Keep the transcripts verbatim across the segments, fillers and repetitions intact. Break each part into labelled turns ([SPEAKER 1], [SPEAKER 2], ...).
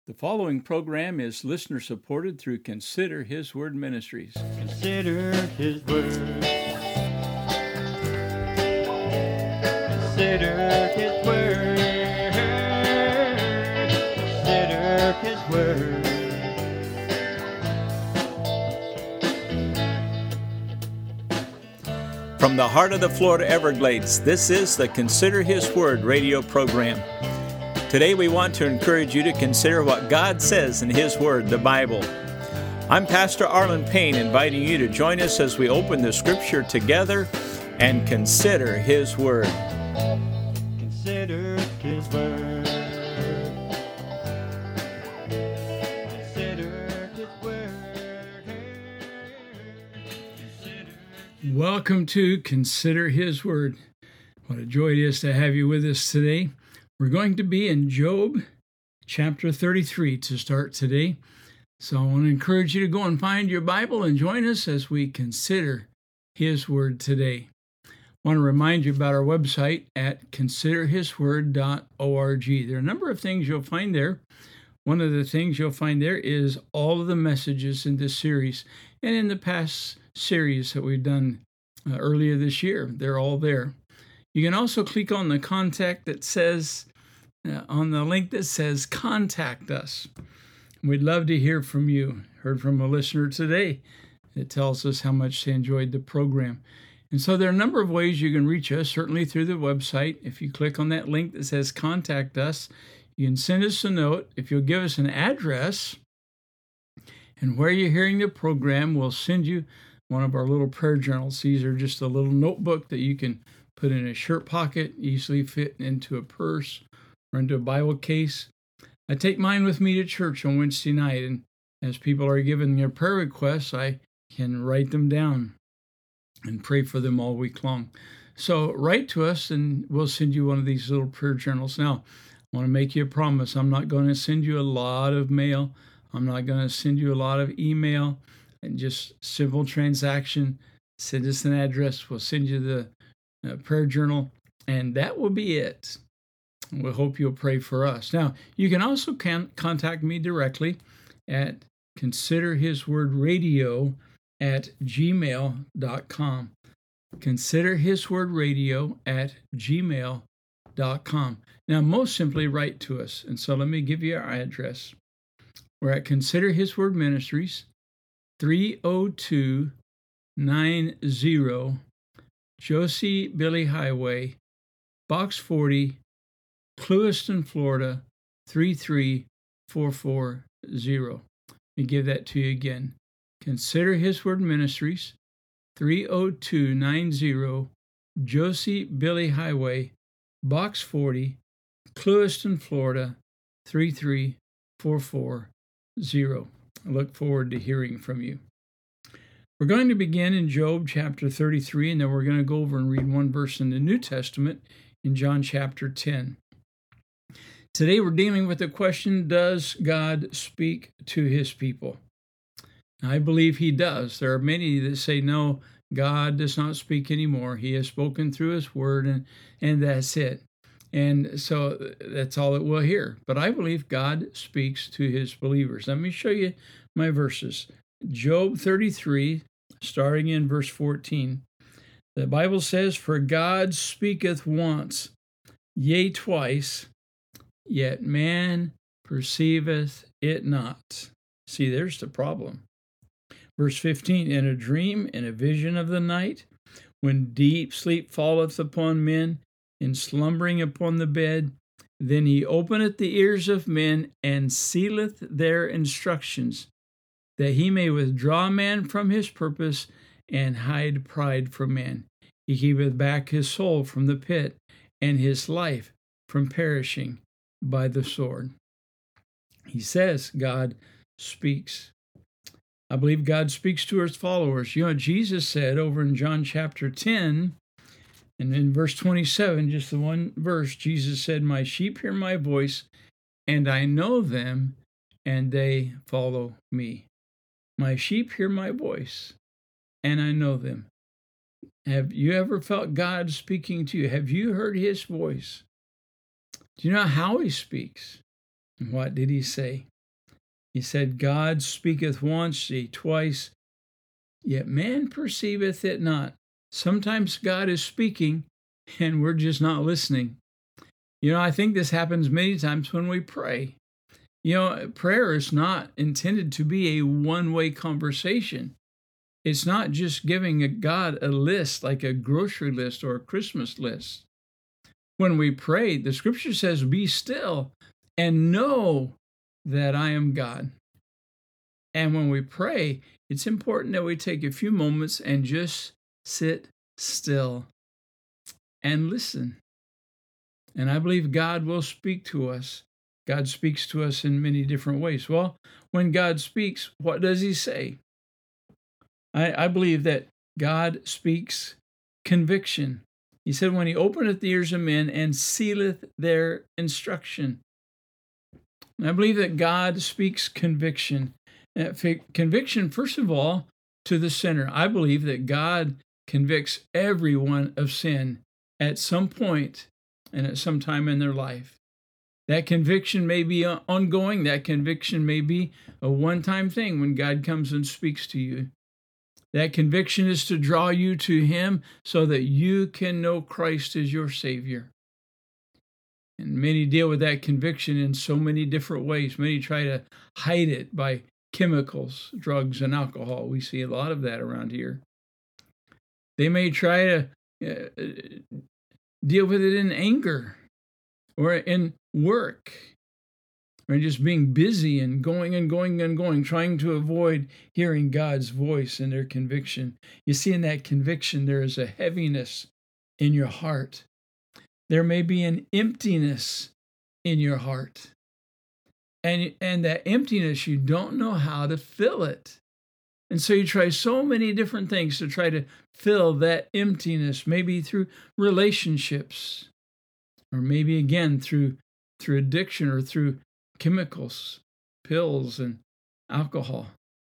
[SPEAKER 1] The following program is listener supported through Consider His Word Ministries.
[SPEAKER 2] Consider His Word. Consider His Word. Consider His Word.
[SPEAKER 1] From the heart of the Florida Everglades, this is the Consider His Word radio program. Today we want to encourage you to consider what God says in His Word, the Bible. I'm Pastor Arlen Payne, inviting you to join us as we open the Scripture together and consider His Word.
[SPEAKER 2] Consider His Word. Consider His Word. Consider.
[SPEAKER 3] Welcome to Consider His Word. What a joy it is to have you with us today. We're going to be in Job chapter thirty-three to start today. So I want to encourage you to go and find your Bible and join us as we consider His Word today. I want to remind you about our website at consider his word dot org. There are a number of things you'll find there. One of the things you'll find there is all of the messages in this series and in the past series that we've done uh, earlier this year. They're all there. You can also click on the contact that says, uh, on the link that says contact us. We'd love to hear from you. Heard from a listener today that tells us how much they enjoyed the program. And so there are a number of ways you can reach us, certainly through the website. If you click on that link that says contact us, you can send us a note. If you'll give us an address and where you're hearing the program, we'll send you one of our little prayer journals. These are just a little notebook that you can put in a shirt pocket, easily fit into a purse or into a Bible case. I take mine with me to church on Wednesday night, and as people are giving their prayer requests, I can write them down and pray for them all week long. So write to us, and we'll send you one of these little prayer journals. Now, I want to make you a promise. I'm not going to send you a lot of mail. I'm not going to send you a lot of email and just simple transaction. Send us an address. We'll send you the uh, prayer journal, and that will be it. We hope you'll pray for us. Now, you can also can contact me directly at considerhiswordradio at gmail dot com. Considerhiswordradio at gmail dot com. Now, most simply write to us. And so let me give you our address. We're at Consider His Word Ministries, three oh two nine oh Josie Billy Highway, Box forty, Clewiston, Florida, three three four four zero. Let me give that to you again. Consider His Word Ministries, three oh two nine oh Josie Billy Highway, Box forty, Clewiston, Florida, three three four four zero. I look forward to hearing from you. We're going to begin in Job chapter thirty-three, and then we're going to go over and read one verse in the New Testament in John chapter ten. Today we're dealing with the question, does God speak to His people? I believe He does. There are many that say, no, God does not speak anymore. He has spoken through His Word, and, and that's it. And so that's all that we'll hear. But I believe God speaks to His believers. Let me show you my verses. Job thirty-three, starting in verse fourteen. The Bible says, for God speaketh once, yea, twice, yet man perceiveth it not. See, there's the problem. Verse fifteen, in a dream, in a vision of the night, when deep sleep falleth upon men, in slumbering upon the bed, then he openeth the ears of men, and sealeth their instructions, that he may withdraw man from his purpose, and hide pride from man. He keepeth back his soul from the pit, and his life from perishing by the sword. He says God speaks. I believe God speaks to His followers. You know, Jesus said over in John chapter ten, and in verse twenty-seven, just the one verse, Jesus said, my sheep hear my voice, and I know them, and they follow me. My sheep hear my voice, and I know them. Have you ever felt God speaking to you? Have you heard His voice? Do you know how He speaks? And what did He say? He said, God speaketh once, yea, twice, yet man perceiveth it not. Sometimes God is speaking, and we're just not listening. You know, I think this happens many times when we pray. You know, prayer is not intended to be a one-way conversation. It's not just giving a God a list, like a grocery list or a Christmas list. When we pray, the scripture says, be still and know that I am God. And when we pray, it's important that we take a few moments and just sit still and listen. And I believe God will speak to us. God speaks to us in many different ways. Well, when God speaks, what does he say? I, I believe that God speaks conviction. He said, when he openeth the ears of men and sealeth their instruction. And I believe that God speaks conviction. Uh, conviction, first of all, to the sinner. I believe that God convicts everyone of sin at some point and at some time in their life. That conviction may be ongoing. That conviction may be a one-time thing when God comes and speaks to you. That conviction is to draw you to him so that you can know Christ as your Savior. And many deal with that conviction in so many different ways. Many try to hide it by chemicals, drugs, and alcohol. We see a lot of that around here. They may try to uh, deal with it in anger or in work, or just being busy and going and going and going, trying to avoid hearing God's voice in their conviction. You see, in that conviction, there is a heaviness in your heart. There may be an emptiness in your heart. And, and that emptiness, you don't know how to fill it. And so you try so many different things to try to fill that emptiness, maybe through relationships, or maybe again through through addiction or through chemicals, pills, and alcohol.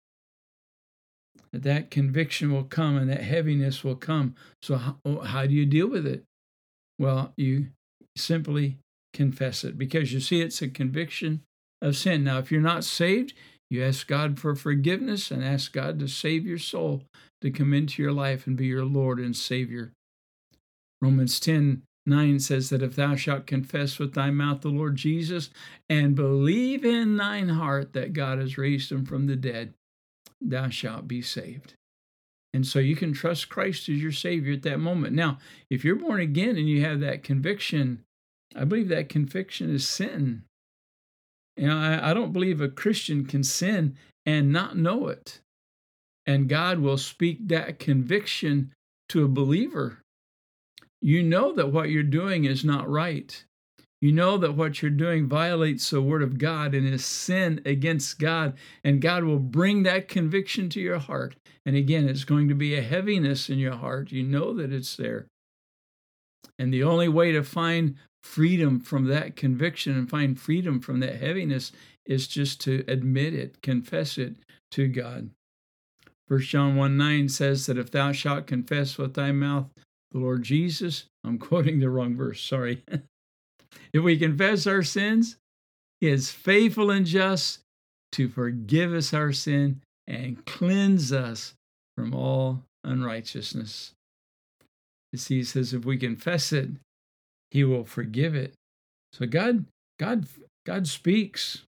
[SPEAKER 3] That conviction will come and that heaviness will come. So how, how do you deal with it? Well, you simply confess it, because you see, it's a conviction of sin. Now, if you're not saved, you ask God for forgiveness and ask God to save your soul, to come into your life and be your Lord and Savior. Romans ten nine says that if thou shalt confess with thy mouth the Lord Jesus and believe in thine heart that God has raised him from the dead, thou shalt be saved. And so you can trust Christ as your Savior at that moment. Now, if you're born again and you have that conviction, I believe that conviction is sin. You know, I, I don't believe a Christian can sin and not know it. And God will speak that conviction to a believer. You know that what you're doing is not right. You know that what you're doing violates the Word of God and is sin against God. And God will bring that conviction to your heart. And again, it's going to be a heaviness in your heart. You know that it's there. And the only way to find freedom from that conviction and find freedom from that heaviness is just to admit it, confess it to God. First John one nine says that if thou shalt confess with thy mouth the Lord Jesus, I'm quoting the wrong verse, sorry. If we confess our sins, he is faithful and just to forgive us our sin and cleanse us from all unrighteousness. You see, he says if we confess it, he will forgive it. So God, God, God speaks,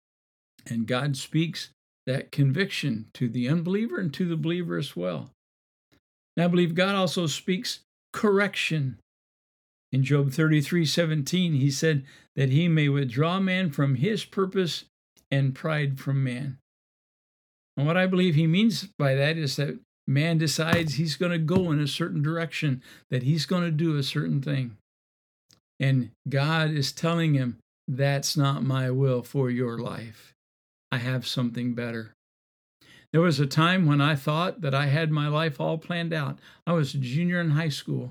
[SPEAKER 3] and God speaks that conviction to the unbeliever and to the believer as well. And I believe God also speaks correction. In Job thirty-three seventeen, he said that he may withdraw man from his purpose and pride from man. And what I believe he means by that is that man decides he's going to go in a certain direction, that he's going to do a certain thing. And God is telling him, that's not my will for your life. I have something better. There was a time when I thought that I had my life all planned out. I was a junior in high school,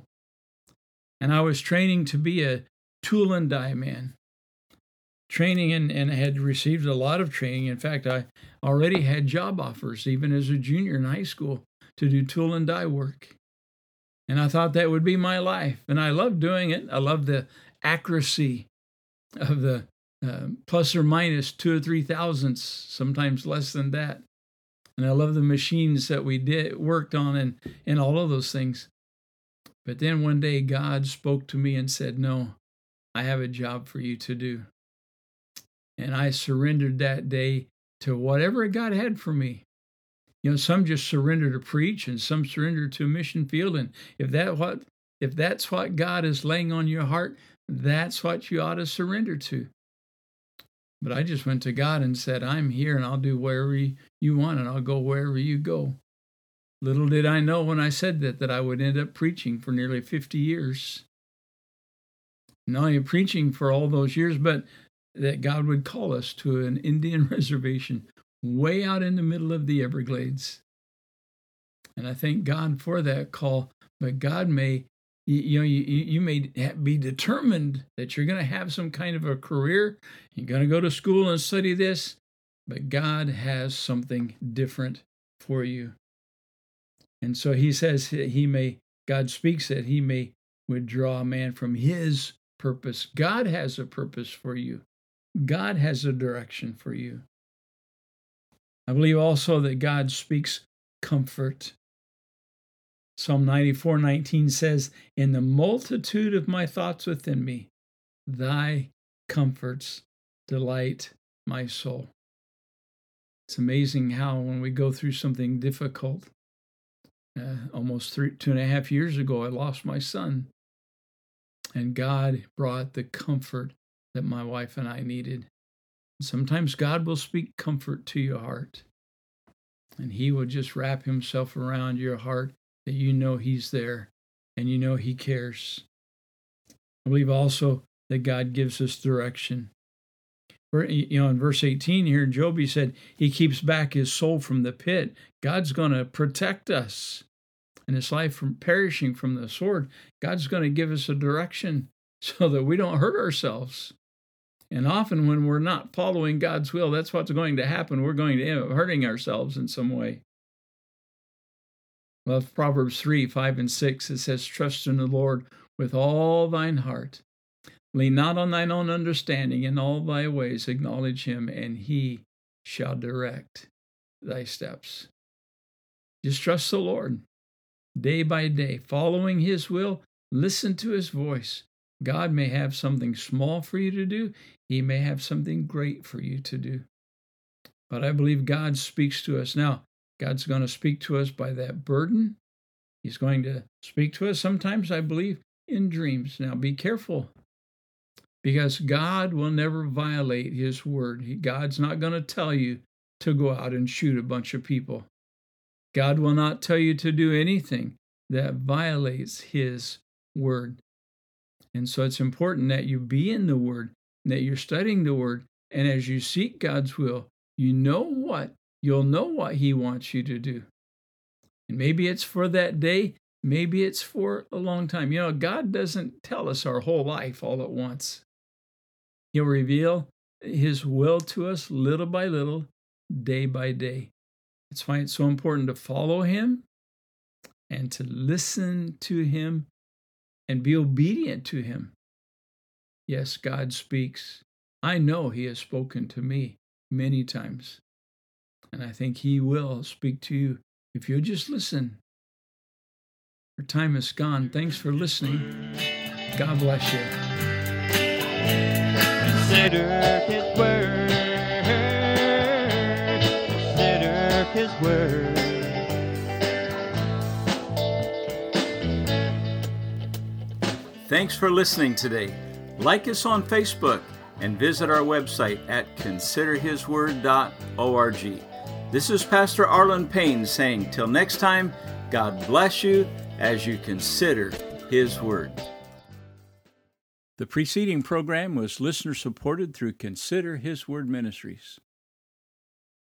[SPEAKER 3] and I was training to be a tool and die man. Training and, and had received a lot of training. In fact, I already had job offers, even as a junior in high school, to do tool and die work. And I thought that would be my life. And I loved doing it. I loved the accuracy of the uh, plus or minus two or three thousandths, sometimes less than that. And I love the machines that we did worked on and, and all of those things. But then one day God spoke to me and said, no, I have a job for you to do. And I surrendered that day to whatever God had for me. You know, some just surrender to preach and some surrender to a mission field. And if that what if that's what God is laying on your heart, that's what you ought to surrender to. But I just went to God and said, I'm here and I'll do wherever you want and I'll go wherever you go. Little did I know when I said that, that I would end up preaching for nearly fifty years. Not only preaching for all those years, but that God would call us to an Indian reservation way out in the middle of the Everglades. And I thank God for that call. But God may, you, you know, you, you may be determined that you're going to have some kind of a career. You're going to go to school and study this. But God has something different for you. And so he says he may, God speaks that he may withdraw a man from his purpose. God has a purpose for you. God has a direction for you. I believe also that God speaks comfort. Psalm ninety-four nineteen says, in the multitude of my thoughts within me, thy comforts delight my soul. It's amazing how when we go through something difficult, uh, almost three, two and a half years ago, I lost my son. And God brought the comfort that my wife and I needed. Sometimes God will speak comfort to your heart. And he will just wrap himself around your heart that you know he's there and you know he cares. I believe also that God gives us direction. You know, in verse eighteen here, Job, he said, he keeps back his soul from the pit. God's going to protect us and his life from perishing from the sword. God's going to give us a direction so that we don't hurt ourselves. And often when we're not following God's will, that's what's going to happen. We're going to end up hurting ourselves in some way. Well, Proverbs three, five, and six, it says, trust in the Lord with all thine heart. Lean not on thine own understanding. In all thy ways acknowledge him, and he shall direct thy steps. Just trust the Lord day by day, following his will. Listen to his voice. God may have something small for you to do. He may have something great for you to do. But I believe God speaks to us. Now, God's going to speak to us by that burden. He's going to speak to us sometimes, I believe, in dreams. Now, be careful, because God will never violate his word. God's not going to tell you to go out and shoot a bunch of people. God will not tell you to do anything that violates his word. And so it's important that you be in the word, that you're studying the word, and as you seek God's will, you know what, you'll know what he wants you to do. And maybe it's for that day, maybe it's for a long time. You know, God doesn't tell us our whole life all at once. He'll reveal his will to us little by little, day by day. That's why it's so important to follow him and to listen to him and be obedient to him. Yes, God speaks. I know he has spoken to me many times. And I think he will speak to you if you'll just listen. Our time is gone. Thanks for listening. God bless you.
[SPEAKER 2] Consider his word. Consider his word.
[SPEAKER 1] Thanks for listening today. Like us on Facebook and visit our website at consider his word dot org. This is Pastor Arlen Payne saying, till next time, God bless you as you consider his word. The preceding program was listener supported through Consider His Word Ministries.